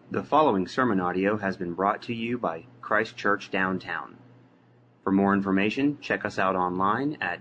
The following sermon audio has been brought to you by Christ Church Downtown. For more information, check us out online at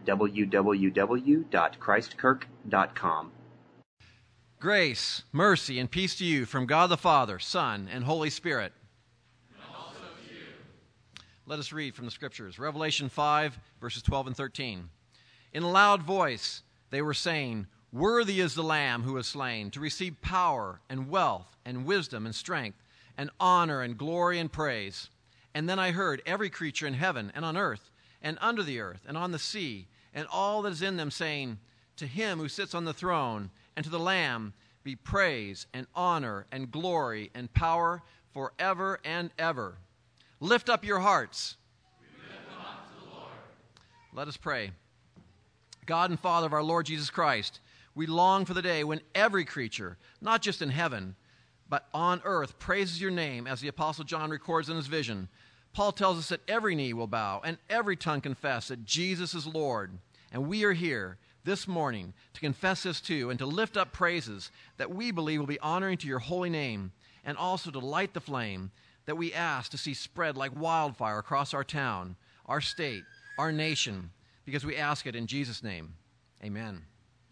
www.christkirk.com. Grace, mercy, and peace to you from God the Father, Son, and Holy Spirit. And also to you. Let us read from the Scriptures. Revelation 5, verses 12 and 13. In a loud voice they were saying, "Worthy is the Lamb who was slain, to receive power and wealth and wisdom and strength and honor and glory and praise." And then I heard every creature in heaven and on earth and under the earth and on the sea and all that is in them saying, "To him who sits on the throne and to the Lamb be praise and honor and glory and power forever and ever." Lift up your hearts. We lift them up to the Lord. Let us pray. God and Father of our Lord Jesus Christ, we long for the day when every creature, not just in heaven, but on earth, praises your name, as the Apostle John records in his vision. Paul tells us that every knee will bow and every tongue confess that Jesus is Lord. And we are here this morning to confess this too and to lift up praises that we believe will be honoring to your holy name, and also to light the flame that we ask to see spread like wildfire across our town, our state, our nation, because we ask it in Jesus' name. Amen.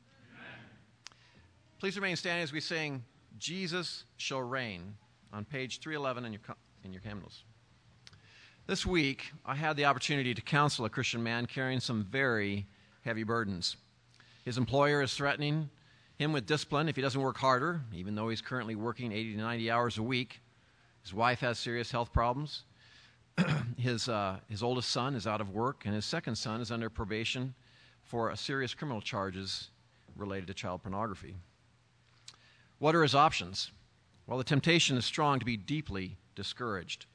Please remain standing as we sing "Jesus Shall Reign" on page 311 in your hymnals. This week, I had the opportunity to counsel a Christian man carrying some very heavy burdens. His employer is threatening him with discipline if he doesn't work harder, even though he's currently working 80 to 90 hours a week. His wife has serious health problems. His oldest son is out of work, and his second son is under probation for serious criminal charges related to child pornography. What are his options? Well, the temptation is strong to be deeply discouraged.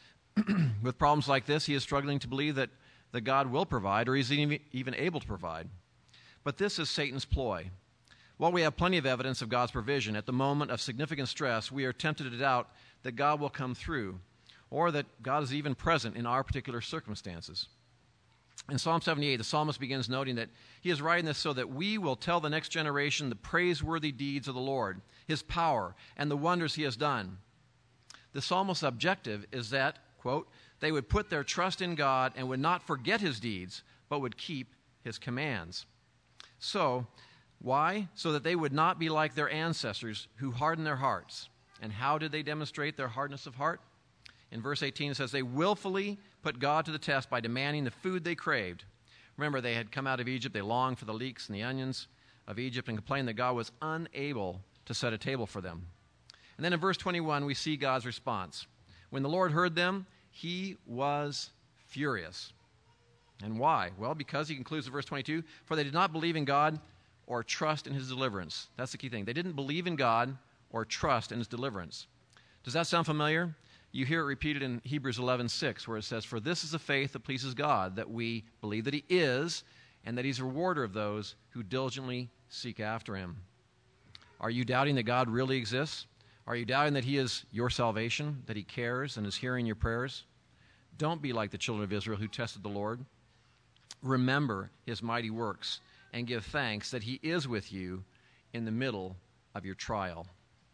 With problems like this, he is struggling to believe that God will provide, or he's even able to provide. But this is Satan's ploy. While we have plenty of evidence of God's provision, at the moment of significant stress, we are tempted to doubt that God will come through, or that God is even present in our particular circumstances. In Psalm 78, the psalmist begins noting that he is writing this so that we will tell the next generation the praiseworthy deeds of the Lord, his power, and the wonders he has done. The psalmist's objective is that, quote, they would put their trust in God and would not forget his deeds, but would keep his commands. So, why? So that they would not be like their ancestors who hardened their hearts. And how did they demonstrate their hardness of heart? In verse 18 it says, they willfully put God to the test by demanding the food they craved. Remember, they had come out of Egypt, they longed for the leeks and the onions of Egypt and complained that God was unable to set a table for them. And then in verse 21 we see God's response. When the Lord heard them, he was furious. And why? Well, because he concludes in verse 22, for they did not believe in God or trust in his deliverance. That's the key thing. They didn't believe in God or trust in his deliverance. Does that sound familiar? You hear it repeated in Hebrews 11:6, where it says, for this is the faith that pleases God, that we believe that he is, and that he's a rewarder of those who diligently seek after him. Are you doubting that God really exists? Are you doubting that he is your salvation, that he cares and is hearing your prayers? Don't be like the children of Israel who tested the Lord. Remember his mighty works and give thanks that he is with you in the middle of your trial.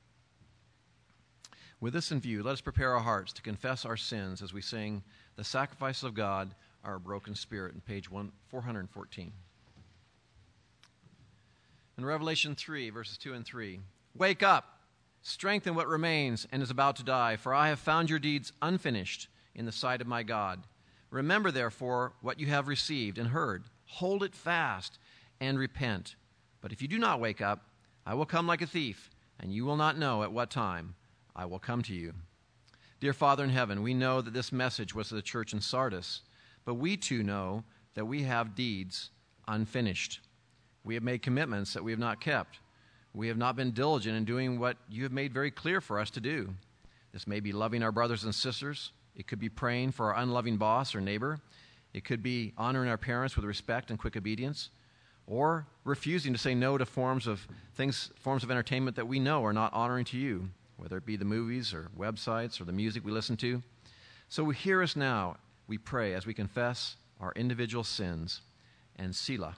With this in view, let us prepare our hearts to confess our sins as we sing "The Sacrifice of God, Our Broken Spirit" on page 414. In Revelation 3, verses 2 and 3, wake up, strengthen what remains and is about to die, for I have found your deeds unfinished in the sight of my God. Remember, therefore, what you have received and heard. Hold it fast and repent. But if you do not wake up, I will come like a thief, and you will not know at what time I will come to you. Dear Father in heaven, we know that this message was to the church in Sardis, but we too know that we have deeds unfinished. We have made commitments that we have not kept. We have not been diligent in doing what you have made very clear for us to do. This may be loving our brothers and sisters. It could be praying for our unloving boss or neighbor. It could be honoring our parents with respect and quick obedience, or refusing to say no to forms of entertainment that we know are not honoring to you, whether it be the movies or websites or the music we listen to. So hear us now, we pray, as we confess our individual sins, and Selah.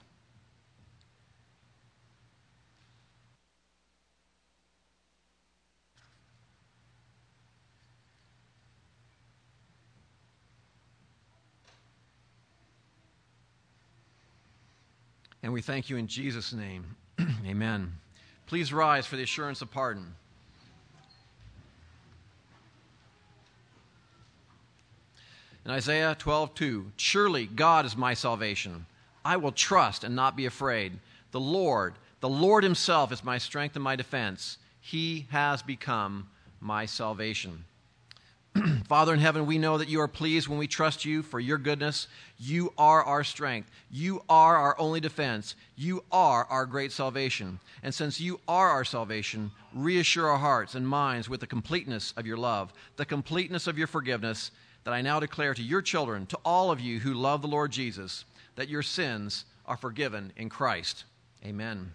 And we thank you in Jesus' name. Amen. Please rise for the assurance of pardon. In Isaiah 12:2, surely God is my salvation. I will trust and not be afraid. The Lord himself is my strength and my defense. He has become my salvation. Father in heaven, we know that you are pleased when we trust you for your goodness. You are our strength. You are our only defense. You are our great salvation. And since you are our salvation, reassure our hearts and minds with the completeness of your love, the completeness of your forgiveness, that I now declare to your children, to all of you who love the Lord Jesus, that your sins are forgiven in Christ. Amen.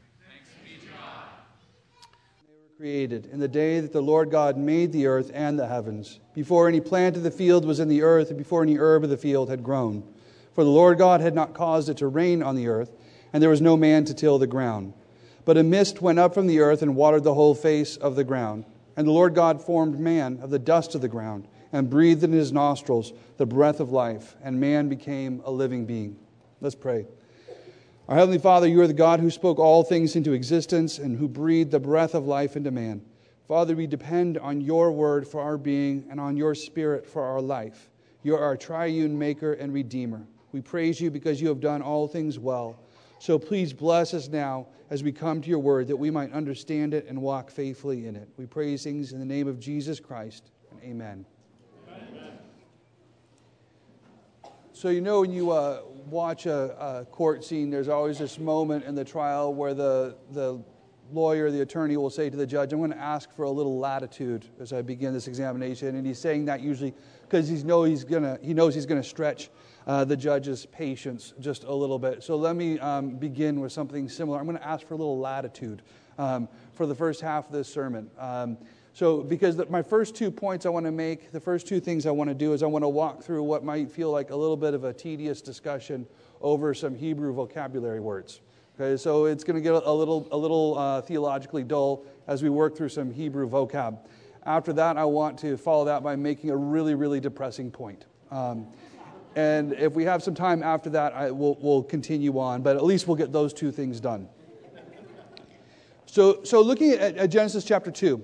Created in the day that the Lord God made the earth and the heavens, before any plant of the field was in the earth, and before any herb of the field had grown. For the Lord God had not caused it to rain on the earth, and there was no man to till the ground. But a mist went up from the earth and watered the whole face of the ground. And the Lord God formed man of the dust of the ground, and breathed in his nostrils the breath of life, and man became a living being. Let's pray. Our Heavenly Father, you are the God who spoke all things into existence and who breathed the breath of life into man. Father, we depend on your word for our being and on your Spirit for our life. You are our triune maker and redeemer. We praise you because you have done all things well. So please bless us now as we come to your word, that we might understand it and walk faithfully in it. We pray these things in the name of Jesus Christ. And amen. So when you watch a court scene, there's always this moment in the trial where the lawyer, the attorney, will say to the judge, I'm going to ask for a little latitude as I begin this examination. And he's saying that usually because he knows he's going to stretch the judge's patience just a little bit. So let me begin with something similar. I'm going to ask for a little latitude for the first half of this sermon. Because my first 2 points I want to make, the first 2 things I want to do is I want to walk through what might feel like a little bit of a tedious discussion over some Hebrew vocabulary words. Okay, so it's going to get a little theologically dull as we work through some Hebrew vocab. After that, I want to follow that by making a really, really depressing point. And if we have some time after that, we'll continue on, but at least we'll get those 2 things done. So looking at Genesis chapter 2.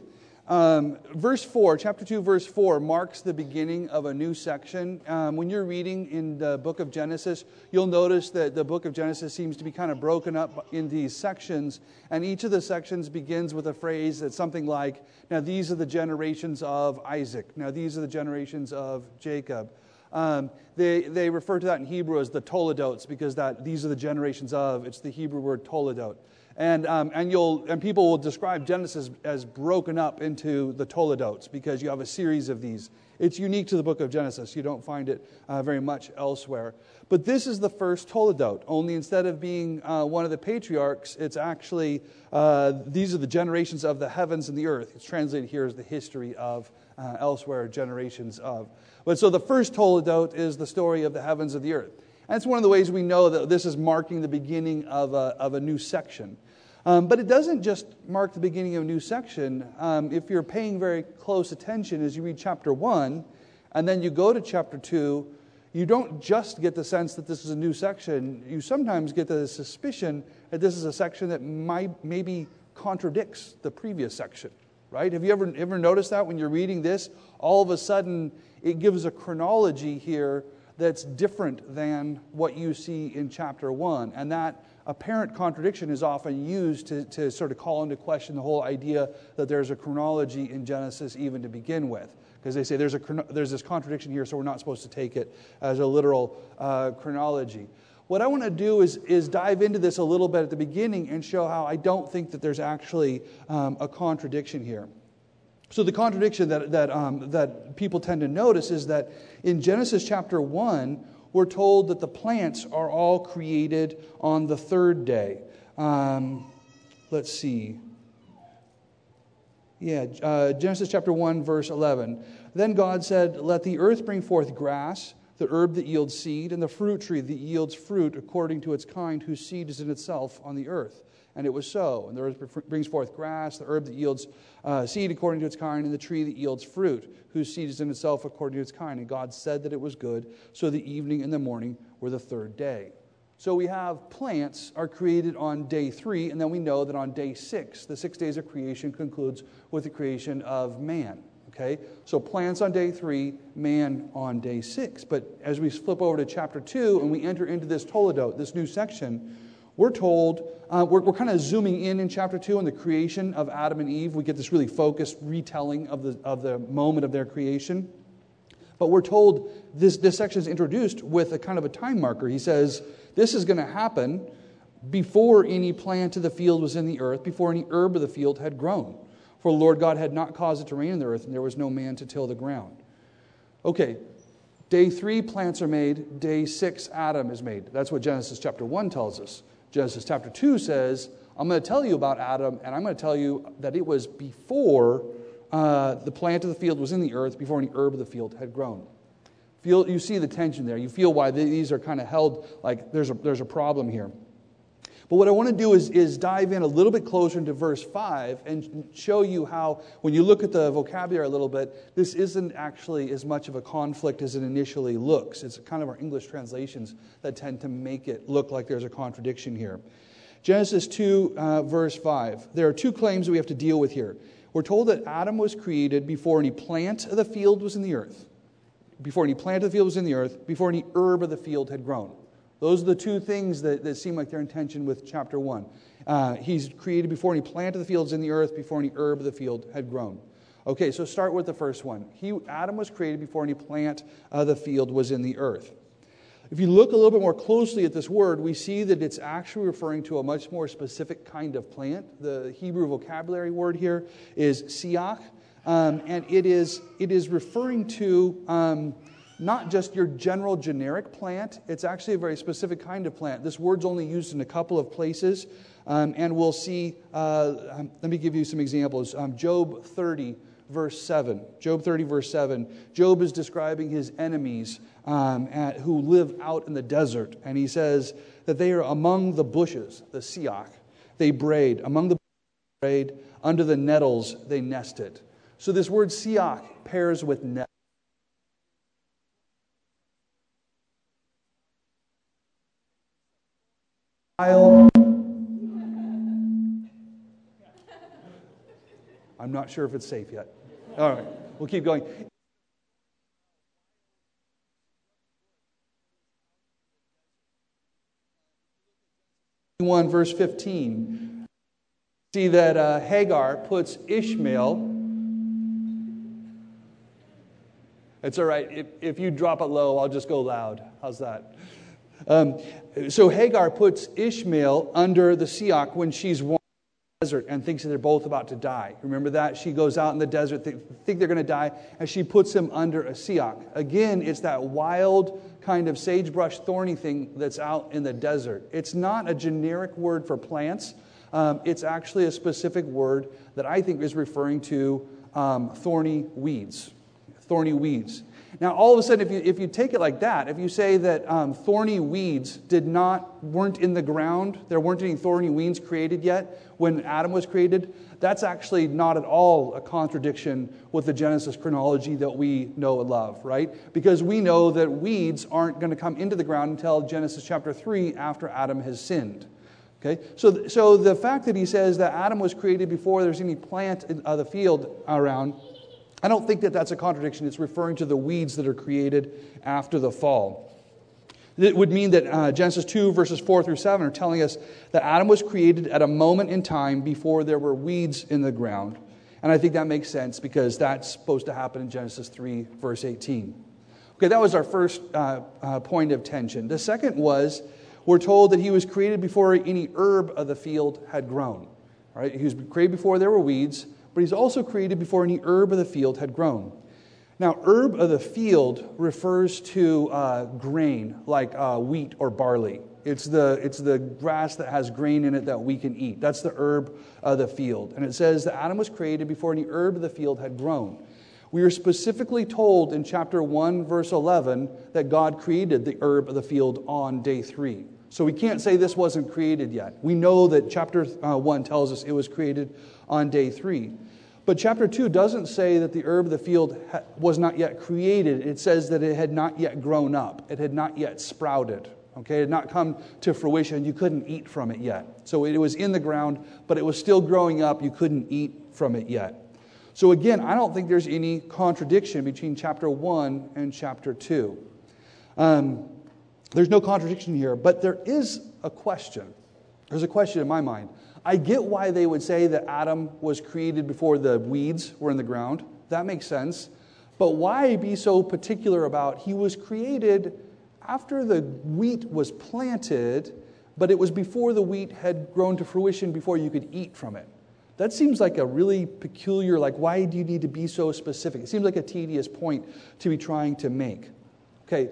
Chapter 2, verse 4 marks the beginning of a new section. When you're reading in the book of Genesis, you'll notice that the book of Genesis seems to be kind of broken up in these sections, and each of the sections begins with a phrase that's something like, now these are the generations of Isaac, now these are the generations of Jacob. They refer to that in Hebrew as the Toledotes, because these are the generations of, it's the Hebrew word Toledot. And people will describe Genesis as broken up into the Toledotes because you have a series of these. It's unique to the book of Genesis. You don't find it very much elsewhere. But this is the first Toledot. Only instead of being one of the patriarchs, it's actually these are the generations of the heavens and the earth. It's translated here as the history of, elsewhere generations of. But so the first Toledot is the story of the heavens and the earth. That's one of the ways we know that this is marking the beginning of a new section. But it doesn't just mark the beginning of a new section. If you're paying very close attention as you read chapter 1, and then you go to chapter 2, you don't just get the sense that this is a new section. You sometimes get the suspicion that this is a section that maybe contradicts the previous section. Right? Have you ever noticed that when you're reading this? All of a sudden, it gives a chronology here that's different than what you see in chapter 1. And that apparent contradiction is often used to sort of call into question the whole idea that there's a chronology in Genesis even to begin with. Because they say there's this contradiction here, so we're not supposed to take it as a literal chronology. What I want to do is dive into this a little bit at the beginning and show how I don't think that there's actually a contradiction here. So the contradiction that people tend to notice is that in Genesis chapter 1, we're told that the plants are all created on the third day. Let's see. Genesis chapter 1, verse 11. Then God said, "Let the earth bring forth grass, the herb that yields seed, and the fruit tree that yields fruit according to its kind, whose seed is in itself on the earth." And it was so. And the earth brings forth grass, the herb that yields seed according to its kind, and the tree that yields fruit, whose seed is in itself according to its kind. And God said that it was good. So the evening and the morning were the third day. So we have plants are created on day 3, and then we know that on day 6, the 6 days of creation concludes with the creation of man. Okay? So plants on day 3, man on day 6. But as we flip over to chapter 2 and we enter into this Toledot, this new section, we're told, we're kind of zooming in chapter 2 on the creation of Adam and Eve. We get this really focused retelling of the moment of their creation. But we're told this section is introduced with a kind of a time marker. He says, this is going to happen before any plant of the field was in the earth, before any herb of the field had grown. For the Lord God had not caused it to rain in the earth, and there was no man to till the ground. Okay, day 3, plants are made. Day 6, Adam is made. That's what Genesis chapter 1 tells us. Genesis chapter 2 says, I'm going to tell you about Adam, and I'm going to tell you that it was before the plant of the field was in the earth, before any herb of the field had grown. You see the tension there. You feel why these are kind of held like there's a problem here. But what I want to do is dive in a little bit closer into verse 5 and show you how, when you look at the vocabulary a little bit, this isn't actually as much of a conflict as it initially looks. It's kind of our English translations that tend to make it look like there's a contradiction here. Genesis 2, verse 5. There are 2 claims that we have to deal with here. We're told that Adam was created before any plant of the field was in the earth. Before any plant of the field was in the earth, before any herb of the field had grown. Those are the 2 things that seem like they're in tension with chapter 1. He's created before any plant of the field was in the earth, before any herb of the field had grown. Okay, so start with the first one. Adam was created before any plant of the field was in the earth. If you look a little bit more closely at this word, we see that it's actually referring to a much more specific kind of plant. The Hebrew vocabulary word here is siach, and it is referring to not just your general generic plant. It's actually a very specific kind of plant. This word's only used in a couple of places, and we'll see, let me give you some examples. Job 30, verse 7. Job 30, verse 7. Job is describing his enemies who live out in the desert, and he says that they are among the bushes, the siach. They braid. Among the bushes they braid. Under the nettles they nested. So this word siach pairs with net. I'm not sure if it's safe yet. All right, we'll keep going. 1 verse 15. See that Hagar puts Ishmael. It's all right. If you drop it low, I'll just go loud. How's that? So Hagar puts Ishmael under the siach when she's walking in the desert and thinks that they're both about to die. Remember that? She goes out in the desert, think they're going to die, and she puts him under a siach. Again, it's that wild kind of sagebrush thorny thing that's out in the desert. It's not a generic word for plants. It's actually a specific word that I think is referring to thorny weeds. Thorny weeds. Now, all of a sudden, if you take it like that, if you say that thorny weeds weren't in the ground, there weren't any thorny weeds created yet when Adam was created, that's actually not at all a contradiction with the Genesis chronology that we know and love, right? Because we know that weeds aren't going to come into the ground until Genesis chapter 3 after Adam has sinned. Okay, so the fact that he says that Adam was created before there's any plant in the field around, I don't think that that's a contradiction. It's referring to the weeds that are created after the fall. It would mean that Genesis 2 verses 4 through 7 are telling us that Adam was created at a moment in time before there were weeds in the ground. And I think that makes sense because that's supposed to happen in Genesis 3 verse 18. Okay, that was our first point of tension. The second was, we're told that he was created before any herb of the field had grown. All right, he was created before there were weeds, but he's also created before any herb of the field had grown. Now, herb of the field refers to grain, like wheat or barley. It's the grass that has grain in it that we can eat. That's the herb of the field. And it says that Adam was created before any herb of the field had grown. We are specifically told in chapter 1, verse 11, that God created the herb of the field on day 3. So we can't say this wasn't created yet. We know that chapter 1 tells us it was created on day 3. But chapter 2 doesn't say that the herb of the field was not yet created. It says that it had not yet grown up. It had not yet sprouted. Okay, it had not come to fruition. You couldn't eat from it yet. So it was in the ground, but it was still growing up. You couldn't eat from it yet. So again, I don't think there's any contradiction between chapter 1 and chapter 2. There's no contradiction here, but there is a question. There's a question in my mind. I get why they would say that Adam was created before the weeds were in the ground. That makes sense. But why be so particular about he was created after the wheat was planted, but it was before the wheat had grown to fruition, before you could eat from it? That seems like a really peculiar, why do you need to be so specific? It seems like a tedious point to be trying to make. Okay,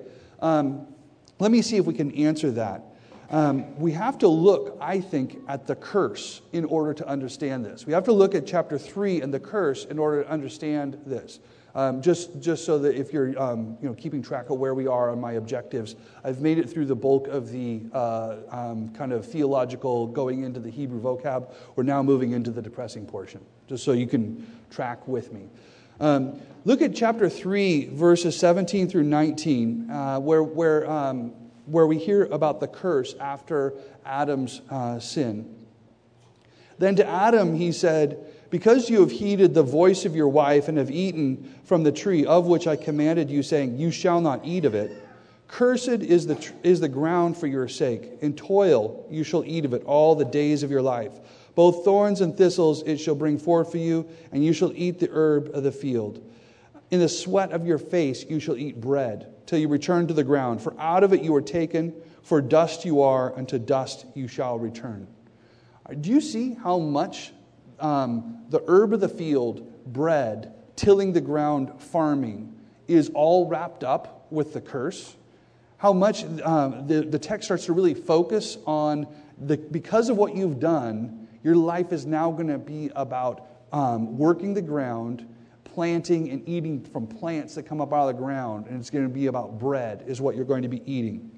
let me see if we can answer that. We have to look, I think, at the curse in order to understand this. We have to look at chapter 3 and the curse in order to understand this. Just so that if you're keeping track of where we are on my objectives, I've made it through the bulk of the kind of theological going into the Hebrew vocab. We're now moving into the depressing portion, just so you can track with me. Look at chapter 3, verses 17 through 19, where we hear about the curse after Adam's sin. Then to Adam he said, "Because you have heeded the voice of your wife and have eaten from the tree of which I commanded you, saying, 'You shall not eat of it,' cursed is the ground for your sake. In toil you shall eat of it all the days of your life. Both thorns and thistles it shall bring forth for you, and you shall eat the herb of the field. In the sweat of your face you shall eat bread, till you return to the ground. For out of it you were taken, for dust you are, and to dust you shall return." Do you see how much the herb of the field, bread, tilling the ground, farming, is all wrapped up with the curse? How much the text starts to really focus on because of what you've done, your life is now going to be about working the ground, planting and eating from plants that come up out of the ground, and it's going to be about bread is what you're going to be eating.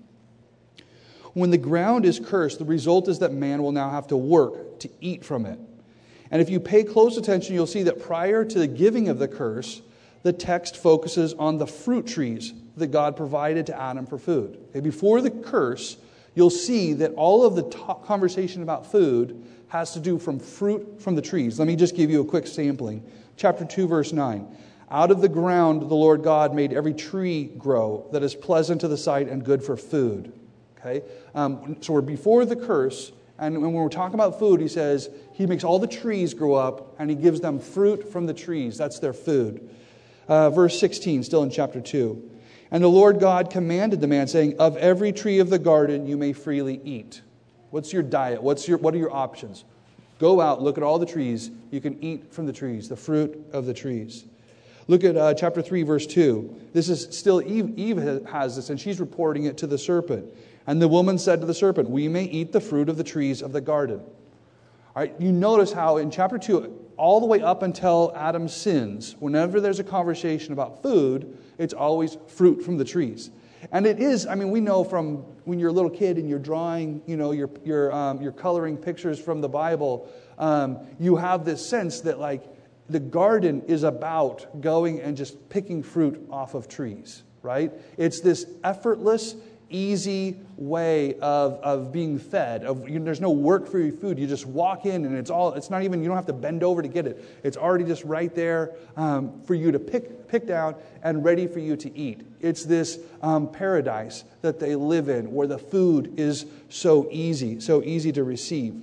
When the ground is cursed, the result is that man will now have to work to eat from it. And if you pay close attention, you'll see that prior to the giving of the curse, the text focuses on the fruit trees that God provided to Adam for food. Okay, before the curse, you'll see that all of the conversation about food has to do from fruit from the trees. Let me just give you a quick sampling. Chapter 2, verse 9. "Out of the ground the Lord God made every tree grow that is pleasant to the sight and good for food." Okay, so we're before the curse, and when we're talking about food, he says he makes all the trees grow up, and he gives them fruit from the trees. That's their food. Verse 16, still in chapter 2. "And the Lord God commanded the man, saying, 'Of every tree of the garden you may freely eat.'" What's your diet? What are your options? Go out, look at all the trees. You can eat from the trees, the fruit of the trees. Look at chapter 3, verse 2. This is still Eve has this, and she's reporting it to the serpent. "And the woman said to the serpent, 'We may eat the fruit of the trees of the garden.'" All right, you notice how in chapter 2, all the way up until Adam sins, whenever there's a conversation about food, it's always fruit from the trees. And it is, we know from when you're a little kid and you're drawing, you're coloring pictures from the Bible, you have this sense that the garden is about going and just picking fruit off of trees, right? It's this effortless, easy way of being fed. There's no work for your food. You just walk in and it's not even, you don't have to bend over to get it. It's already just right there for you to pick down and ready for you to eat. It's this paradise that they live in where the food is so easy to receive.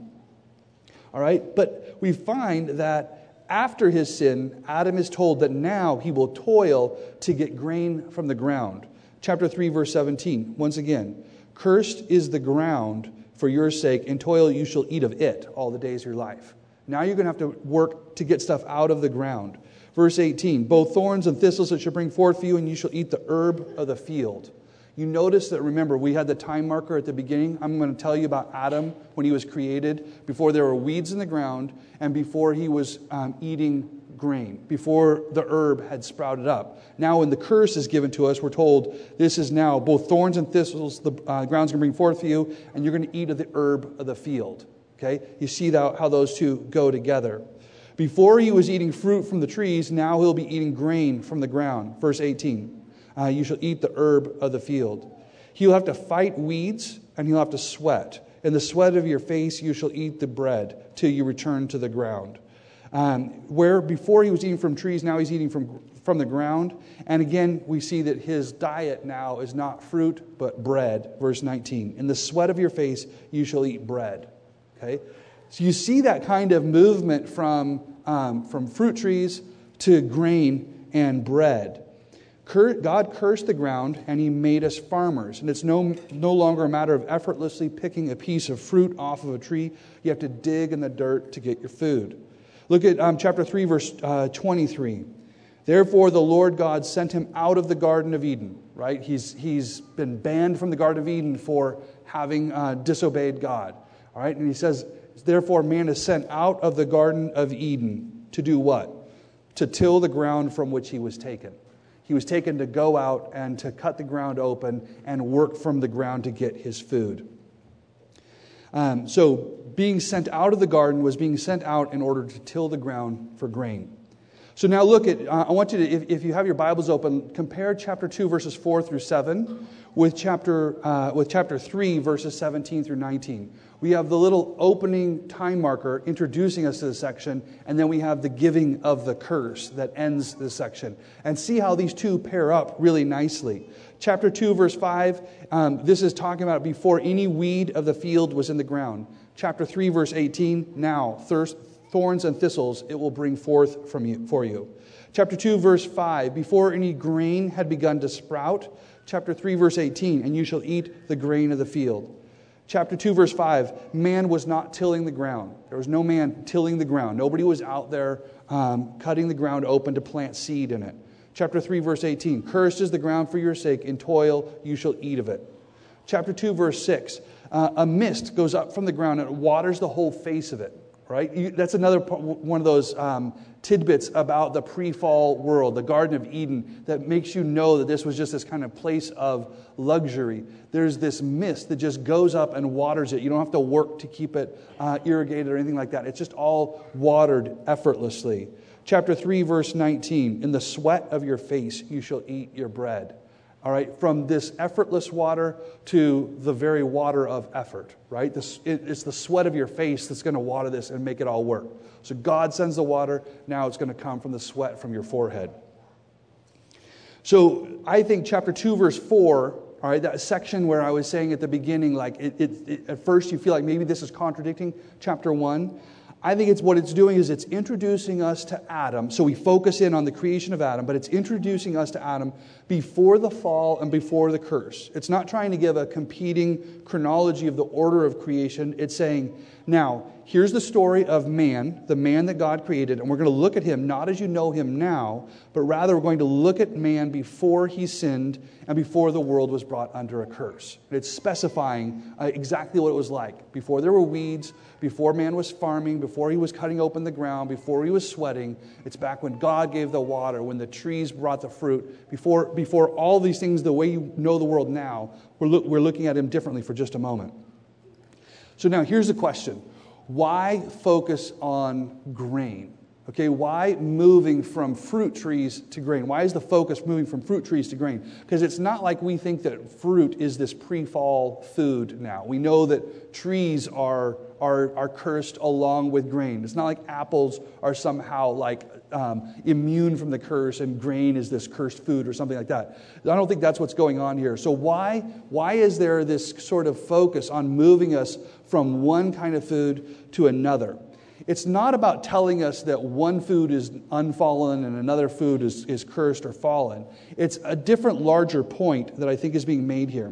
All right, but we find that after his sin, Adam is told that now he will toil to get grain from the ground. Chapter 3, verse 17, once again, "Cursed is the ground for your sake, in toil you shall eat of it all the days of your life." Now you're going to have to work to get stuff out of the ground. Verse 18, "Both thorns and thistles it shall bring forth for you, and you shall eat the herb of the field." You notice that, remember, we had the time marker at the beginning. I'm going to tell you about Adam when he was created, before there were weeds in the ground, and before he was eating grain, before the herb had sprouted up. Now when the curse is given to us, we're told this is now both thorns and thistles the ground's going to bring forth for you, and you're going to eat of the herb of the field. Okay? You see how those two go together. Before he was eating fruit from the trees, now he'll be eating grain from the ground. Verse 18, "You shall eat the herb of the field." He'll have to fight weeds, and he'll have to sweat. In the sweat of your face you shall eat the bread till you return to the ground. Where before he was eating from trees, now he's eating from the ground. And again, we see that his diet now is not fruit, but bread. Verse 19, in the sweat of your face you shall eat bread. Okay, so you see that kind of movement from fruit trees to grain and bread. God cursed the ground, and he made us farmers. And it's no longer a matter of effortlessly picking a piece of fruit off of a tree. You have to dig in the dirt to get your food. Look at chapter 3, verse 23. Therefore the Lord God sent him out of the Garden of Eden. Right? He's been banned from the Garden of Eden for having disobeyed God. All right? And he says, therefore man is sent out of the Garden of Eden to do what? To till the ground from which he was taken. He was taken to go out and to cut the ground open and work from the ground to get his food. So being sent out of the garden was being sent out in order to till the ground for grain. So now look at, I want you to, if you have your Bibles open, compare chapter 2, verses 4 through 7 with chapter 3, verses 17 through 19. We have the little opening time marker introducing us to the section, and then we have the giving of the curse that ends the section. And see how these two pair up really nicely. Chapter 2, verse 5, this is talking about before any weed of the field was in the ground. Chapter 3, verse 18, now thorns and thistles it will bring forth for you. Chapter 2, verse 5, before any grain had begun to sprout. Chapter 3, verse 18, and you shall eat the grain of the field. Chapter 2, verse 5, man was not tilling the ground. There was no man tilling the ground. Nobody was out there cutting the ground open to plant seed in it. Chapter 3, verse 18, cursed is the ground for your sake. In toil you shall eat of it. Chapter 2, verse 6, a mist goes up from the ground and it waters the whole face of it. Right? That's another one of those tidbits about the pre-fall world, the Garden of Eden, that makes you know that this was just this kind of place of luxury. There's this mist that just goes up and waters it. You don't have to work to keep it irrigated or anything like that. It's just all watered effortlessly. Chapter 3, verse 19, in the sweat of your face you shall eat your bread. All right, from this effortless water to the very water of effort, right? It's the sweat of your face that's going to water this and make it all work. So God sends the water. Now it's going to come from the sweat from your forehead. So I think chapter 2, verse 4, all right, that section where I was saying at the beginning, like at first you feel like maybe this is contradicting chapter 1. I think what it's doing is it's introducing us to Adam. So we focus in on the creation of Adam, but it's introducing us to Adam before the fall and before the curse. It's not trying to give a competing chronology of the order of creation. It's saying, now, here's the story of man, the man that God created, and we're going to look at him not as you know him now, but rather we're going to look at man before he sinned and before the world was brought under a curse. And it's specifying exactly what it was like. Before there were weeds, before man was farming, before he was cutting open the ground, before he was sweating. It's back when God gave the water, when the trees brought the fruit. Before all these things, the way you know the world now, we're looking at him differently for just a moment. So now here's the question. Why focus on grain? Okay, why moving from fruit trees to grain? Why is the focus moving from fruit trees to grain? Because it's not like we think that fruit is this pre-fall food now. We know that trees are cursed along with grain. It's not like apples are somehow like immune from the curse and grain is this cursed food or something like that. I don't think that's what's going on here. So why is there this sort of focus on moving us from one kind of food to another? It's not about telling us that one food is unfallen and another food is cursed or fallen. It's a different, larger point that I think is being made here.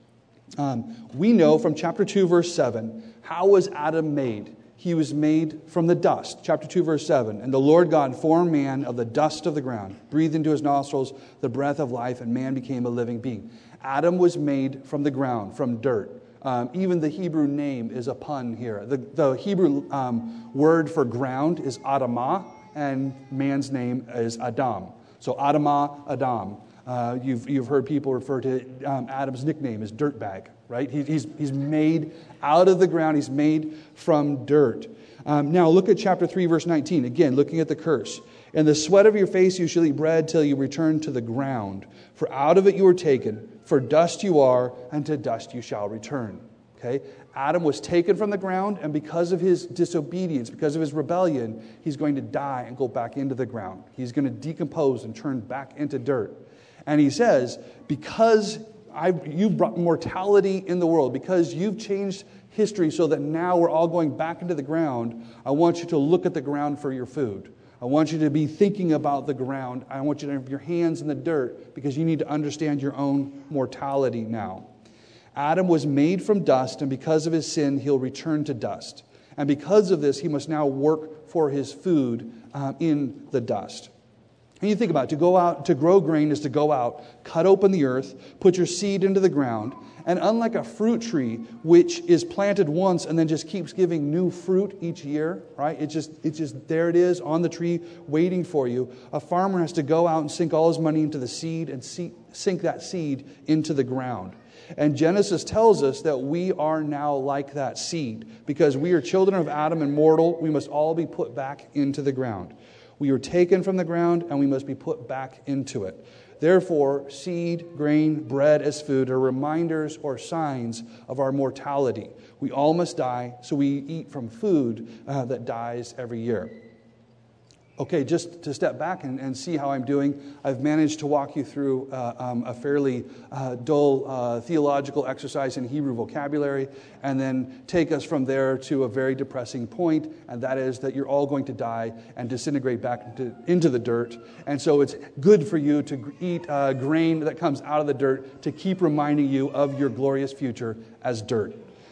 We know from chapter 2, verse 7, how was Adam made? He was made from the dust. Chapter 2, verse 7. And the Lord God formed man of the dust of the ground, breathed into his nostrils the breath of life, and man became a living being. Adam was made from the ground, from dirt. Even the Hebrew name is a pun here. The Hebrew word for ground is Adamah, and man's name is Adam. So Adamah, Adam. You've heard people refer to Adam's nickname as dirtbag, right? He's made out of the ground. He's made from dirt. Now look at chapter 3, verse 19. Again, looking at the curse. In the sweat of your face you shall eat bread till you return to the ground. For out of it you were taken. For dust you are, and to dust you shall return. Okay? Adam was taken from the ground, and because of his disobedience, because of his rebellion, he's going to die and go back into the ground. He's going to decompose and turn back into dirt. And he says, because you've brought mortality in the world, because you've changed history so that now we're all going back into the ground, I want you to look at the ground for your food. I want you to be thinking about the ground. I want you to have your hands in the dirt because you need to understand your own mortality now. Adam was made from dust, and because of his sin, he'll return to dust. And because of this, he must now work for his food in the dust. And you think about it, to go out, to grow grain is to go out, cut open the earth, put your seed into the ground, and unlike a fruit tree, which is planted once and then just keeps giving new fruit each year, right? It's just there it is on the tree waiting for you. A farmer has to go out and sink all his money into the seed and sink that seed into the ground. And Genesis tells us that we are now like that seed. Because we are children of Adam and mortal, we must all be put back into the ground. We are taken from the ground and we must be put back into it. Therefore, seed, grain, bread as food are reminders or signs of our mortality. We all must die, so we eat from food that dies every year. Okay, just to step back and see how I'm doing, I've managed to walk you through a fairly dull theological exercise in Hebrew vocabulary, and then take us from there to a very depressing point, and that is that you're all going to die and disintegrate back into the dirt. And so it's good for you to eat grain that comes out of the dirt to keep reminding you of your glorious future as dirt.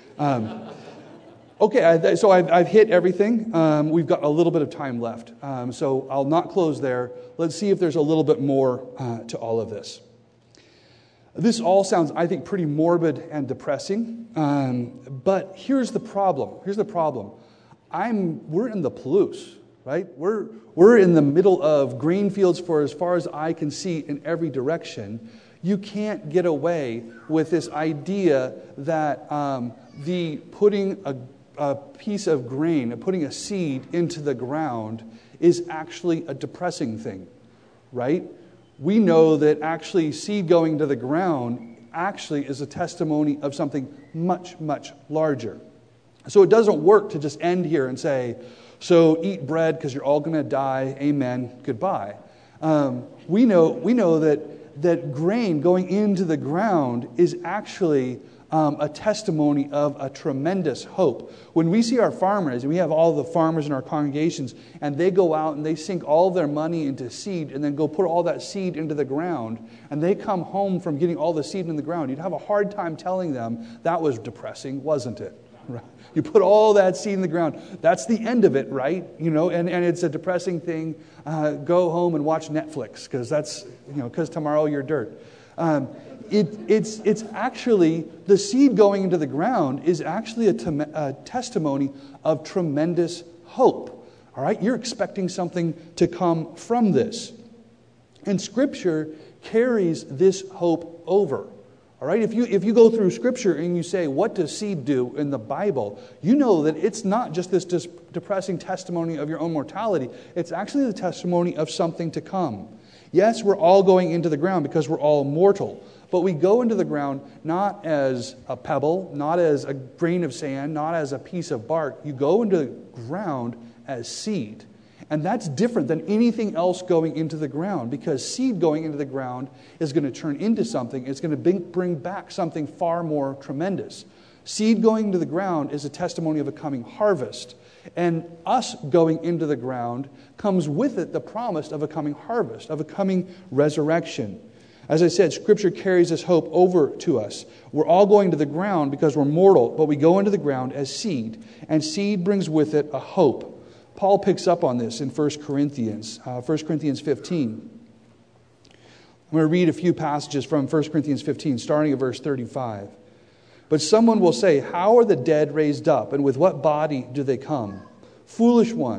Okay, so I've hit everything. We've got a little bit of time left. So I'll not close there. Let's see if there's a little bit more to all of this. This all sounds, I think, pretty morbid and depressing. But here's the problem. We're in the Palouse, right? We're in the middle of grain fields for as far as I can see in every direction. You can't get away with this idea that the putting a piece of grain, putting a seed into the ground is actually a depressing thing, right? We know that actually seed going to the ground actually is a testimony of something much, much larger. So it doesn't work to just end here and say, so eat bread because you're all going to die, amen, goodbye. We know that grain going into the ground is actually a testimony of a tremendous hope. When we see our farmers, and we have all the farmers in our congregations, and they go out and they sink all their money into seed and then go put all that seed into the ground, and they come home from getting all the seed in the ground, you'd have a hard time telling them that was depressing, wasn't it? Right? You put all that seed in the ground. That's the end of it, right? And it's a depressing thing. Go home and watch Netflix because tomorrow you're dirt. It's actually, the seed going into the ground is actually a testimony of tremendous hope. All right? You're expecting something to come from this. And Scripture carries this hope over. All right? If you go through Scripture and you say, what does seed do in the Bible? You know that it's not just this depressing testimony of your own mortality. It's actually the testimony of something to come. Yes, we're all going into the ground because we're all mortal. But we go into the ground not as a pebble, not as a grain of sand, not as a piece of bark. You go into the ground as seed. And that's different than anything else going into the ground, because seed going into the ground is going to turn into something. It's going to bring back something far more tremendous. Seed going into the ground is a testimony of a coming harvest. And us going into the ground comes with it the promise of a coming harvest, of a coming resurrection. As I said, Scripture carries this hope over to us. We're all going to the ground because we're mortal, but we go into the ground as seed. And seed brings with it a hope. Paul picks up on this in 1 Corinthians 15. I'm going to read a few passages from 1 Corinthians 15, starting at verse 35. But someone will say, how are the dead raised up, and with what body do they come? Foolish one,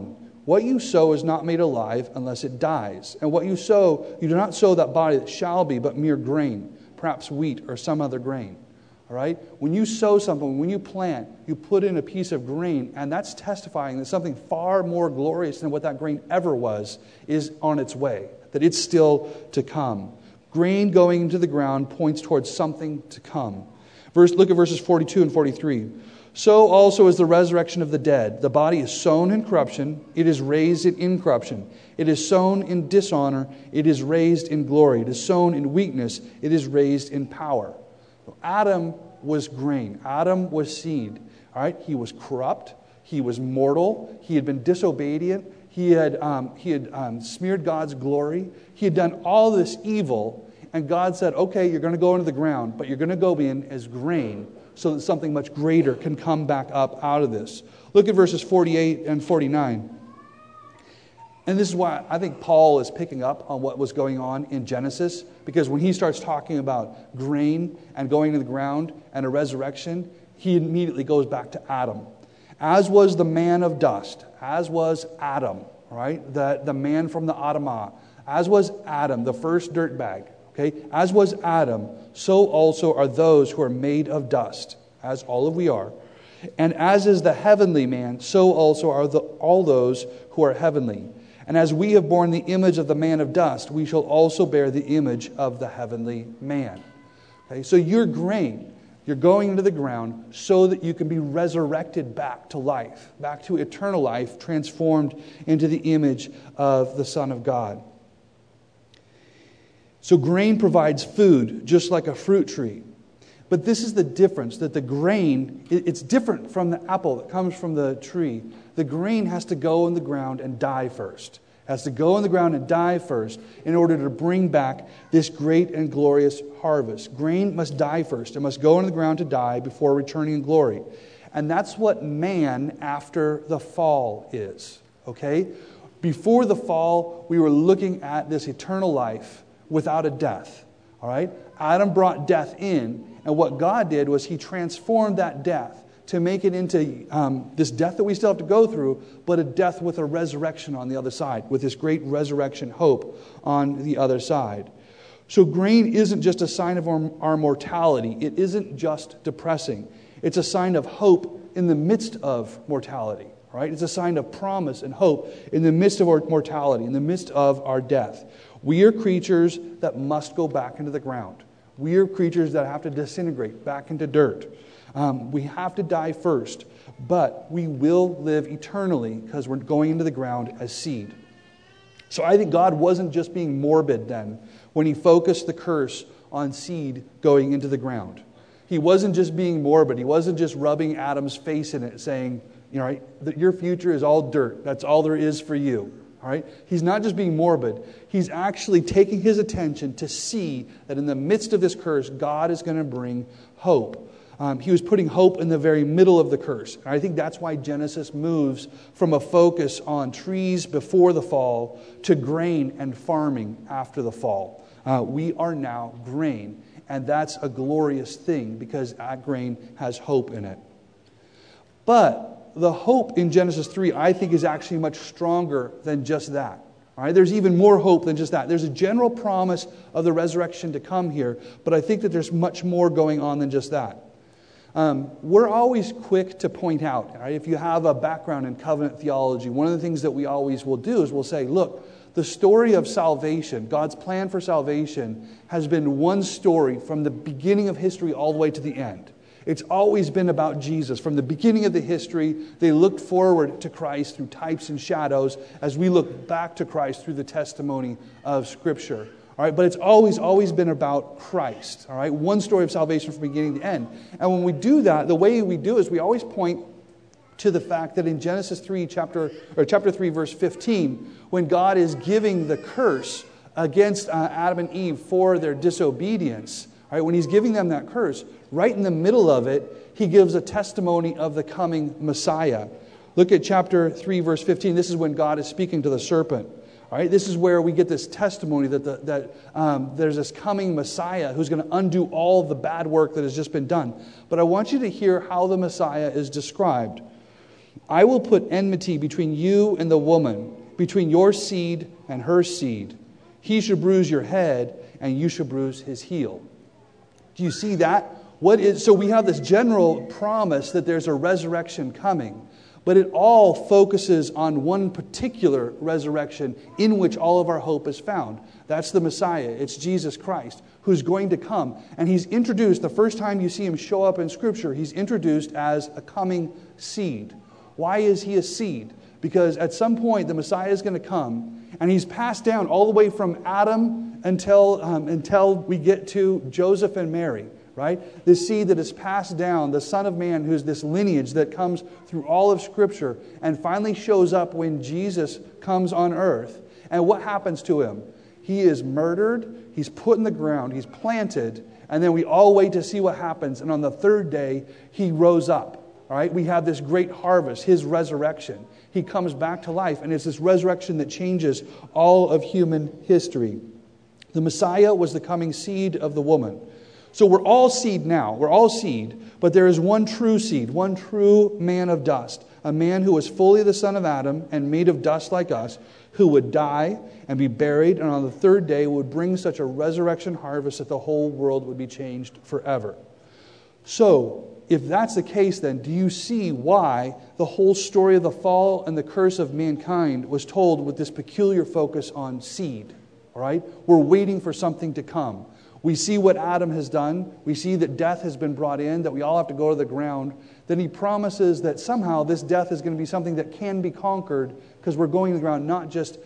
What you sow is not made alive unless it dies. And what you sow, you do not sow that body that shall be, but mere grain, perhaps wheat or some other grain. All right? When you sow something, when you plant, you put in a piece of grain, and that's testifying that something far more glorious than what that grain ever was is on its way, that it's still to come. Grain going into the ground points towards something to come. Look at verses 42 and 43. So also is the resurrection of the dead. The body is sown in corruption, it is raised in incorruption. It is sown in dishonor, it is raised in glory. It is sown in weakness, it is raised in power. Adam was grain. Adam was seed. All right? He was corrupt. He was mortal. He had been disobedient. He had smeared God's glory. He had done all this evil. And God said, okay, you're going to go into the ground, but you're going to go in as grain so that something much greater can come back up out of this. Look at verses 48 and 49. And this is why I think Paul is picking up on what was going on in Genesis, because when he starts talking about grain and going to the ground and a resurrection, he immediately goes back to Adam. As was the man of dust, as was Adam, right? The man from the Adamah, as was Adam, the first dirtbag. Okay, as was Adam, so also are those who are made of dust, as all of we are. And as is the heavenly man, so also are all those who are heavenly. And as we have borne the image of the man of dust, we shall also bear the image of the heavenly man. Okay, so you're grain. You're going into the ground so that you can be resurrected back to life, back to eternal life, transformed into the image of the Son of God. So grain provides food, just like a fruit tree. But this is the difference, that the grain, it's different from the apple that comes from the tree. The grain has to go in the ground and die first. It has to go in the ground and die first in order to bring back this great and glorious harvest. Grain must die first. It must go in the ground to die before returning in glory. And that's what man after the fall is. Okay? Before the fall, we were looking at this eternal life without a death. All right? Adam brought death in, and what God did was He transformed that death to make it into this death that we still have to go through, but a death with a resurrection on the other side, with this great resurrection hope on the other side. So grain isn't just a sign of our mortality. It isn't just depressing. It's a sign of hope in the midst of mortality. Right? It's a sign of promise and hope in the midst of our mortality, in the midst of our death. We are creatures that must go back into the ground. We are creatures that have to disintegrate back into dirt. We have to die first, but we will live eternally because we're going into the ground as seed. So I think God wasn't just being morbid then when He focused the curse on seed going into the ground. He wasn't just being morbid. He wasn't just rubbing Adam's face in it saying, you know, right, that your future is all dirt. That's all there is for you. All right? He's not just being morbid. He's actually taking his attention to see that in the midst of this curse, God is going to bring hope. He was putting hope in the very middle of the curse. And I think that's why Genesis moves from a focus on trees before the fall to grain and farming after the fall. We are now grain, and that's a glorious thing because that grain has hope in it. But the hope in Genesis 3, I think, is actually much stronger than just that. All right? There's even more hope than just that. There's a general promise of the resurrection to come here, but I think that there's much more going on than just that. We're always quick to point out, right? If you have a background in covenant theology, one of the things that we always will do is we'll say, look, the story of salvation, God's plan for salvation, has been one story from the beginning of history all the way to the end. It's always been about Jesus. From the beginning of the history, they looked forward to Christ through types and shadows as we look back to Christ through the testimony of Scripture. All right, but it's always been about Christ. All right, one story of salvation from beginning to end. And when we do that, the way we do is we always point to the fact that in Genesis 3, chapter 3, verse 15, when God is giving the curse against Adam and Eve for their disobedience, all right, when He's giving them that curse, right in the middle of it, He gives a testimony of the coming Messiah. Look at chapter 3, verse 15. This is when God is speaking to the serpent. All right, this is where we get this testimony that there's this coming Messiah who's going to undo all the bad work that has just been done. But I want you to hear how the Messiah is described. I will put enmity between you and the woman, between your seed and her seed. He shall bruise your head, and you shall bruise his heel. Do you see that? So we have this general promise that there's a resurrection coming, but it all focuses on one particular resurrection in which all of our hope is found. That's the Messiah. It's Jesus Christ who's going to come. And he's introduced, the first time you see him show up in Scripture, he's introduced as a coming seed. Why is he a seed? Because at some point the Messiah is going to come, and he's passed down all the way from Adam until we get to Joseph and Mary. Right? This seed that is passed down, the Son of Man, who's this lineage that comes through all of Scripture and finally shows up when Jesus comes on earth. And what happens to him? He is murdered, he's put in the ground, he's planted, and then we all wait to see what happens. And on the third day, he rose up. All right? We have this great harvest, his resurrection. He comes back to life, and it's this resurrection that changes all of human history. The Messiah was the coming seed of the woman. So we're all seed now. We're all seed. But there is one true seed, one true man of dust. A man who was fully the son of Adam and made of dust like us, who would die and be buried, and on the third day would bring such a resurrection harvest that the whole world would be changed forever. So, if that's the case, then do you see why the whole story of the fall and the curse of mankind was told with this peculiar focus on seed? All right? We're waiting for something to come. We see what Adam has done. We see that death has been brought in, that we all have to go to the ground. Then he promises that somehow this death is going to be something that can be conquered because we're going to the ground not just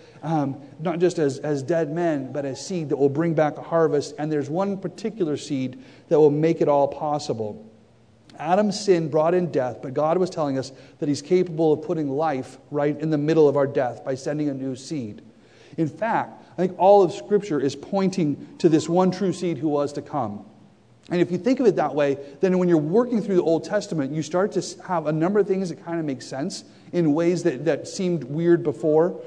as dead men, but as seed that will bring back a harvest. And there's one particular seed that will make it all possible. Adam's sin brought in death, but God was telling us that he's capable of putting life right in the middle of our death by sending a new seed. In fact, I think all of Scripture is pointing to this one true seed who was to come. And if you think of it that way, then when you're working through the Old Testament, you start to have a number of things that kind of make sense in ways that seemed weird before.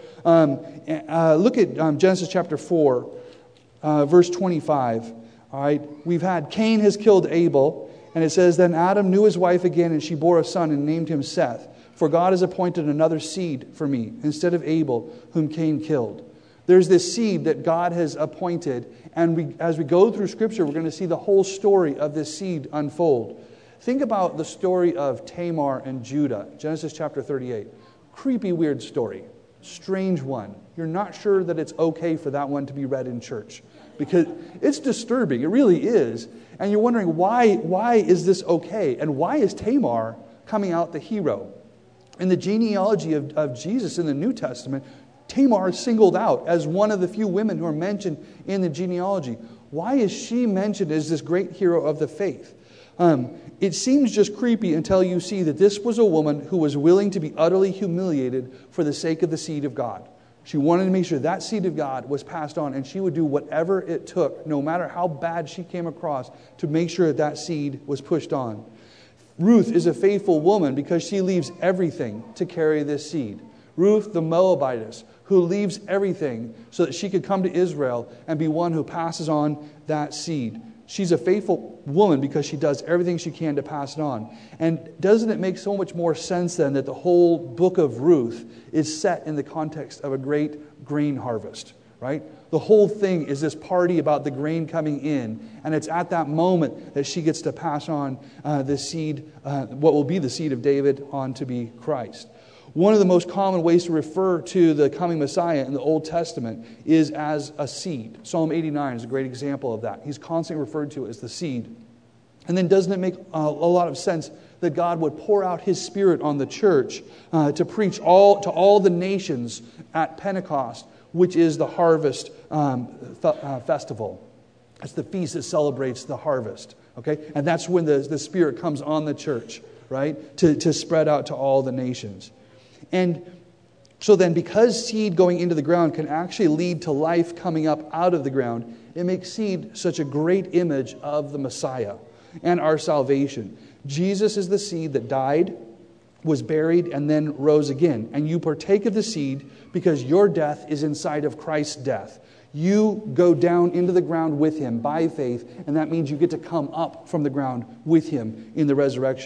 Look at Genesis chapter 4, verse 25. All right, we've had Cain has killed Abel, and it says, Then Adam knew his wife again, and she bore a son and named him Seth. For God has appointed another seed for me, instead of Abel, whom Cain killed. There's this seed that God has appointed, and as we go through Scripture, we're going to see the whole story of this seed unfold. Think about the story of Tamar and Judah, Genesis chapter 38. Creepy, weird story. Strange one. You're not sure that it's okay for that one to be read in church, because it's disturbing. It really is. And you're wondering, why is this okay? And why is Tamar coming out the hero? In the genealogy of Jesus in the New Testament, Tamar is singled out as one of the few women who are mentioned in the genealogy. Why is she mentioned as this great hero of the faith? It seems just creepy until you see that this was a woman who was willing to be utterly humiliated for the sake of the seed of God. She wanted to make sure that seed of God was passed on, and she would do whatever it took, no matter how bad she came across, to make sure that seed was pushed on. Ruth is a faithful woman because she leaves everything to carry this seed. Ruth the Moabitess, who leaves everything so that she could come to Israel and be one who passes on that seed. She's a faithful woman because she does everything she can to pass it on. And doesn't it make so much more sense then that the whole book of Ruth is set in the context of a great grain harvest, right? The whole thing is this party about the grain coming in, and it's at that moment that she gets to pass on the seed, what will be the seed of David, on to be Christ. One of the most common ways to refer to the coming Messiah in the Old Testament is as a seed. Psalm 89 is a great example of that. He's constantly referred to as the seed. And then doesn't it make a lot of sense that God would pour out His Spirit on the church to preach to all the nations at Pentecost, which is the harvest festival. It's the feast that celebrates the harvest. Okay? And that's when the Spirit comes on the church, right? To spread out to all the nations. And so then, because seed going into the ground can actually lead to life coming up out of the ground, it makes seed such a great image of the Messiah and our salvation. Jesus is the seed that died, was buried, and then rose again. And you partake of the seed because your death is inside of Christ's death. You go down into the ground with Him by faith, and that means you get to come up from the ground with Him in the resurrection.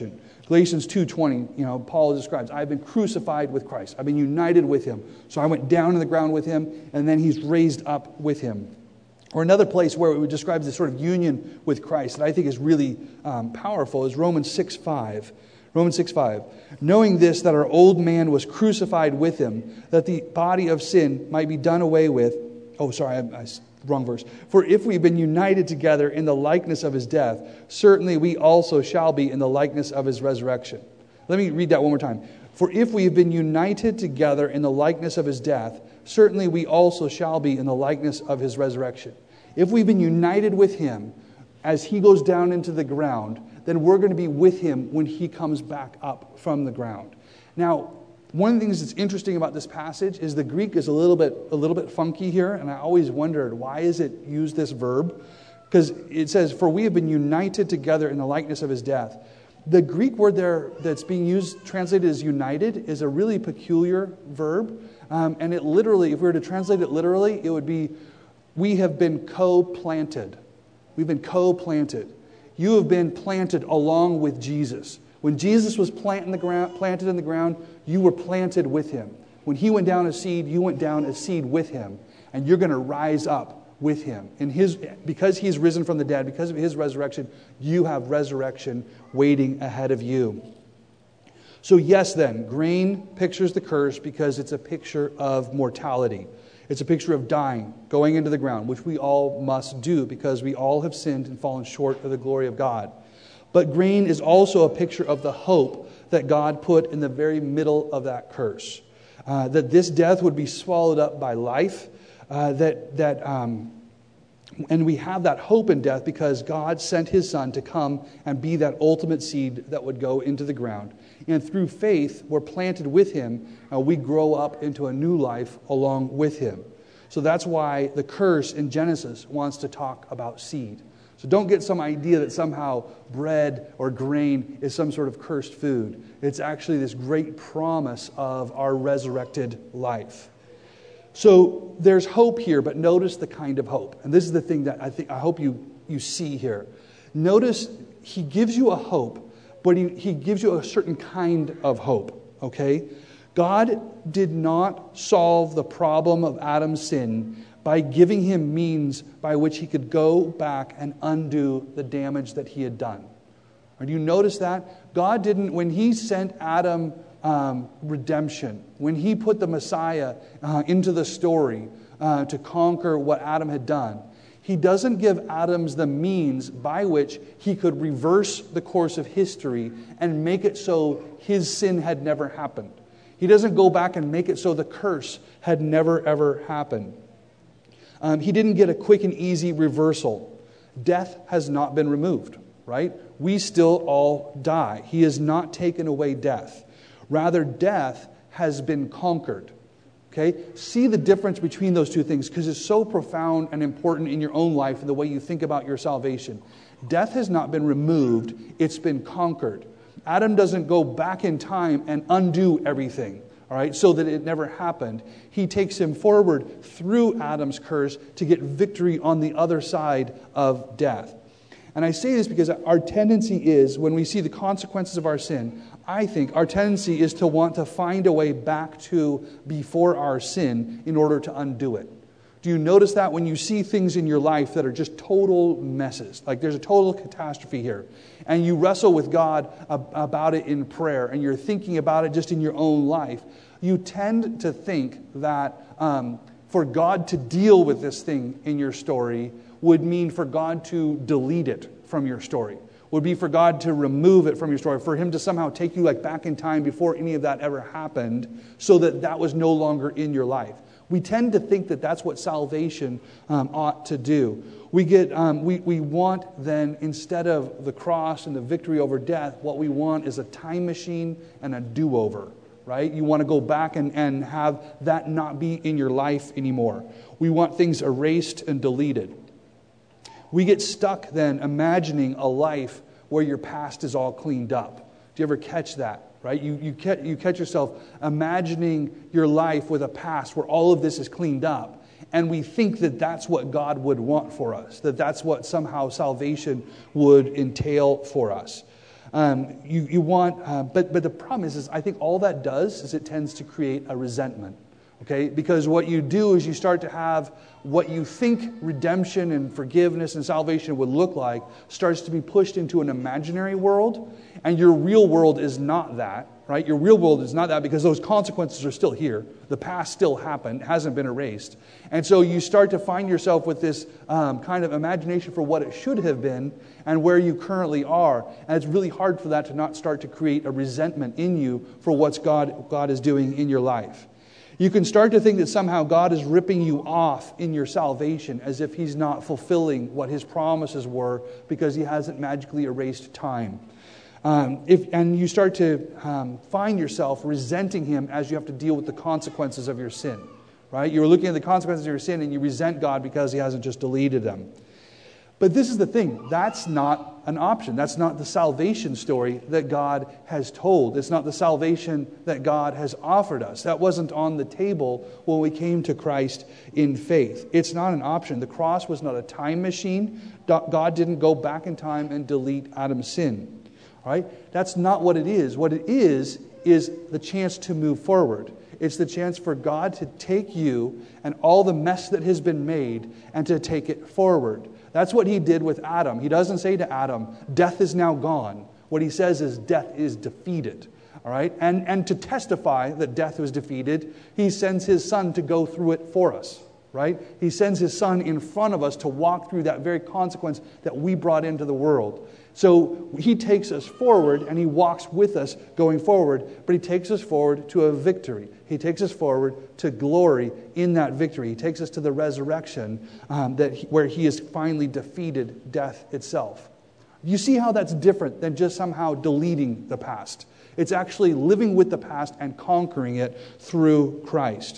Galatians 2:20, Paul describes, I've been crucified with Christ. I've been united with him. So I went down to the ground with him, and then he's raised up with him. Or another place where it describes this sort of union with Christ that I think is really powerful is Romans 6:5. Romans 6:5. Knowing this, that our old man was crucified with him, that the body of sin might be done away with. Oh, sorry, wrong verse. For if we've been united together in the likeness of his death, certainly we also shall be in the likeness of his resurrection. Let me read that one more time. For if we have been united together in the likeness of his death, certainly we also shall be in the likeness of his resurrection. If we've been united with him as he goes down into the ground, then we're going to be with him when he comes back up from the ground. Now, one of the things that's interesting about this passage is the Greek is a little bit funky here, and I always wondered, why is it used this verb? Because it says, for we have been united together in the likeness of his death. The Greek word there that's being used, translated as united, is a really peculiar verb. And it literally, if we were to translate it literally, it would be, we have been co-planted. We've been co-planted. You have been planted along with Jesus. When Jesus was planted in the ground, you were planted with him. When he went down as seed, you went down as seed with him. And you're going to rise up with him. Because he's risen from the dead, because of his resurrection, you have resurrection waiting ahead of you. So yes then, grain pictures the curse because it's a picture of mortality. It's a picture of dying, going into the ground, which we all must do because we all have sinned and fallen short of the glory of God. But grain is also a picture of the hope that God put in the very middle of that curse. That this death would be swallowed up by life. And we have that hope in death because God sent his Son to come and be that ultimate seed that would go into the ground. And through faith, we're planted with him, and we grow up into a new life along with him. So that's why the curse in Genesis wants to talk about seed. So don't get some idea that somehow bread or grain is some sort of cursed food. It's actually this great promise of our resurrected life. So there's hope here, but notice the kind of hope. And this is the thing that I hope you see here. Notice he gives you a hope, but he gives you a certain kind of hope, okay? God did not solve the problem of Adam's sin by giving him means by which he could go back and undo the damage that he had done. Do you notice that? God didn't, when he sent Adam redemption, when he put the Messiah into the story to conquer what Adam had done, he doesn't give Adam the means by which he could reverse the course of history and make it so his sin had never happened. He doesn't go back and make it so the curse had never ever happened. He didn't get a quick and easy reversal. Death has not been removed, right? We still all die. He has not taken away death. Rather, death has been conquered. Okay? See the difference between those two things because it's so profound and important in your own life and the way you think about your salvation. Death has not been removed. It's been conquered. Adam doesn't go back in time and undo everything, all right, so that it never happened. He takes him forward through Adam's curse to get victory on the other side of death. And I say this because our tendency is, when we see the consequences of our sin, I think our tendency is to want to find a way back to before our sin in order to undo it. Do you notice that when you see things in your life that are just total messes, like there's a total catastrophe here, and you wrestle with God about it in prayer, and you're thinking about it just in your own life, you tend to think that for God to deal with this thing in your story would mean for God to delete it from your story, would be for God to remove it from your story, for him to somehow take you like back in time before any of that ever happened so that that was no longer in your life. We tend to think that that's what salvation ought to do. We want then, instead of the cross and the victory over death, what we want is a time machine and a do-over, right? You want to go back and have that not be in your life anymore. We want things erased and deleted. We get stuck then imagining a life where your past is all cleaned up. Do you ever catch that? Right? You catch yourself imagining your life with a past where all of this is cleaned up. And we think that that's what God would want for us, that that's what somehow salvation would entail for us. You want, but the problem is I think all that does is it tends to create a resentment. Okay, because what you do is you start to have what you think redemption and forgiveness and salvation would look like starts to be pushed into an imaginary world, and your real world is not that, right? Your real world is not that because those consequences are still here. The past still happened, hasn't been erased. And so you start to find yourself with this kind of imagination for what it should have been and where you currently are. And it's really hard for that to not start to create a resentment in you for what God is doing in your life. You can start to think that somehow God is ripping you off in your salvation as if He's not fulfilling what His promises were because He hasn't magically erased time. And you start to find yourself resenting Him as you have to deal with the consequences of your sin. Right? You're looking at the consequences of your sin and you resent God because He hasn't just deleted them. But this is the thing. That's not an option. That's not the salvation story that God has told. It's not the salvation that God has offered us. That wasn't on the table when we came to Christ in faith. It's not an option. The cross was not a time machine. God didn't go back in time and delete Adam's sin. All right? That's not what it is. What it is the chance to move forward. It's the chance for God to take you and all the mess that has been made and to take it forward. That's what He did with Adam. He doesn't say to Adam, death is now gone. What He says is death is defeated. All right? And to testify that death was defeated, He sends His Son to go through it for us. Right? He sends His Son in front of us to walk through that very consequence that we brought into the world. So He takes us forward and He walks with us going forward, but He takes us forward to a victory. He takes us forward to glory in that victory. He takes us to the resurrection where He has finally defeated death itself. You see how that's different than just somehow deleting the past. It's actually living with the past and conquering it through Christ.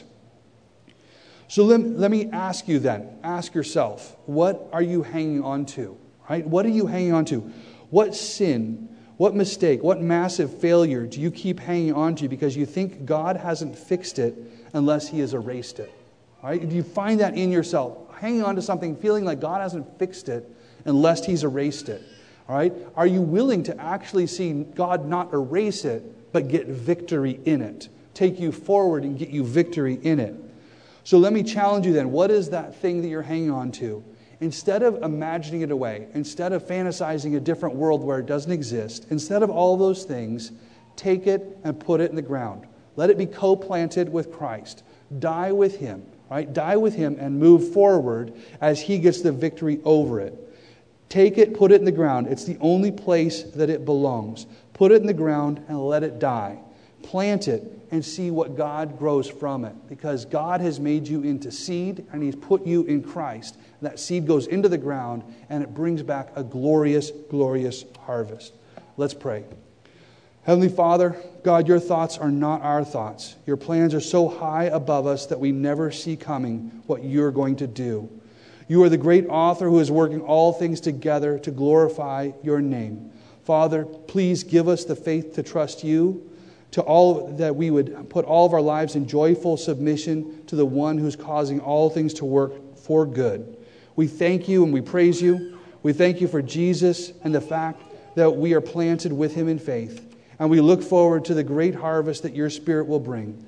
So let me ask you then, ask yourself, what are you hanging on to? Right? What are you hanging on to? What sin, what mistake, what massive failure do you keep hanging on to because you think God hasn't fixed it unless He has erased it? Right? Do you find that in yourself? Hanging on to something, feeling like God hasn't fixed it unless He's erased it. All right? Are you willing to actually see God not erase it, but get victory in it? Take you forward and get you victory in it. So let me challenge you then. What is that thing that you're hanging on to? Instead of imagining it away, instead of fantasizing a different world where it doesn't exist, instead of all those things, take it and put it in the ground. Let it be co-planted with Christ. Die with Him, right? Die with Him and move forward as He gets the victory over it. Take it, put it in the ground. It's the only place that it belongs. Put it in the ground and let it die. Plant it and see what God grows from it. Because God has made you into seed and He's put you in Christ. That seed goes into the ground and it brings back a glorious, glorious harvest. Let's pray. Heavenly Father, God, Your thoughts are not our thoughts. Your plans are so high above us that we never see coming what You're going to do. You are the great author who is working all things together to glorify Your name. Father, please give us the faith to trust You, to all that we would put all of our lives in joyful submission to the one who's causing all things to work for good. We thank You and we praise You. We thank You for Jesus and the fact that we are planted with Him in faith. And we look forward to the great harvest that Your Spirit will bring.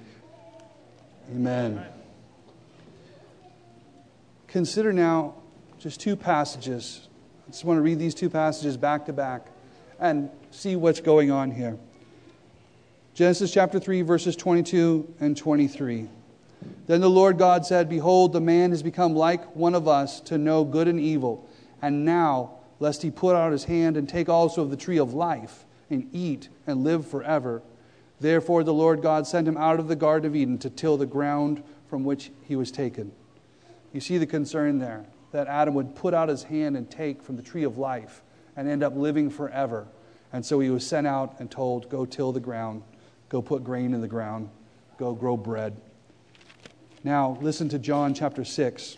Amen. Consider now just two passages. I just want to read these two passages back to back and see what's going on here. Genesis chapter 3, verses 22 and 23. Then the Lord God said, Behold, the man has become like one of us to know good and evil. And now, lest he put out his hand and take also of the tree of life and eat and live forever. Therefore the Lord God sent him out of the Garden of Eden to till the ground from which he was taken. You see the concern there, that Adam would put out his hand and take from the tree of life and end up living forever. And so he was sent out and told, go till the ground, go put grain in the ground, go grow bread. Now, listen to John chapter 6,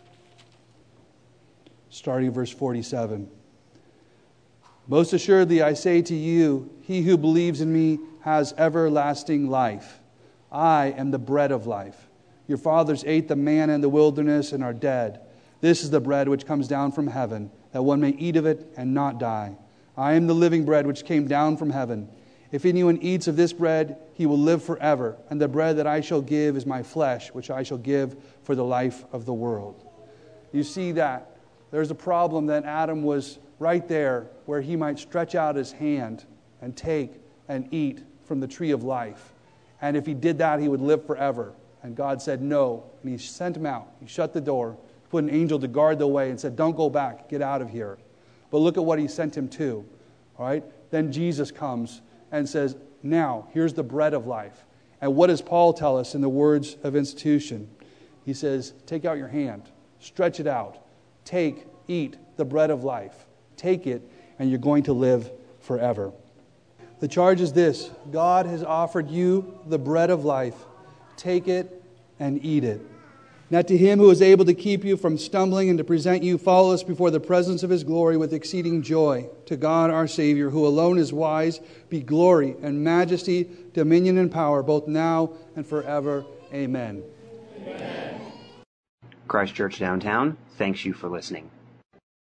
starting verse 47. Most assuredly, I say to you, he who believes in me has everlasting life. I am the bread of life. Your fathers ate the manna in the wilderness and are dead. This is the bread which comes down from heaven, that one may eat of it and not die. I am the living bread which came down from heaven. If anyone eats of this bread, he will live forever. And the bread that I shall give is my flesh, which I shall give for the life of the world. You see that? There's a problem that Adam was right there where he might stretch out his hand and take and eat from the tree of life. And if he did that, he would live forever. And God said no. And he sent him out. He shut the door, put an angel to guard the way and said, don't go back, get out of here. But look at what he sent him to. All right? Then Jesus comes and says, now, here's the bread of life. And what does Paul tell us in the words of institution? He says, take out your hand, stretch it out, take, eat the bread of life. Take it, and you're going to live forever. The charge is this: God has offered you the bread of life. Take it and eat it. Now to Him who is able to keep you from stumbling and to present you faultless before the presence of His glory with exceeding joy, to God our Savior, who alone is wise, be glory and majesty, dominion and power, both now and forever. Amen. Christ Church Downtown thanks you for listening.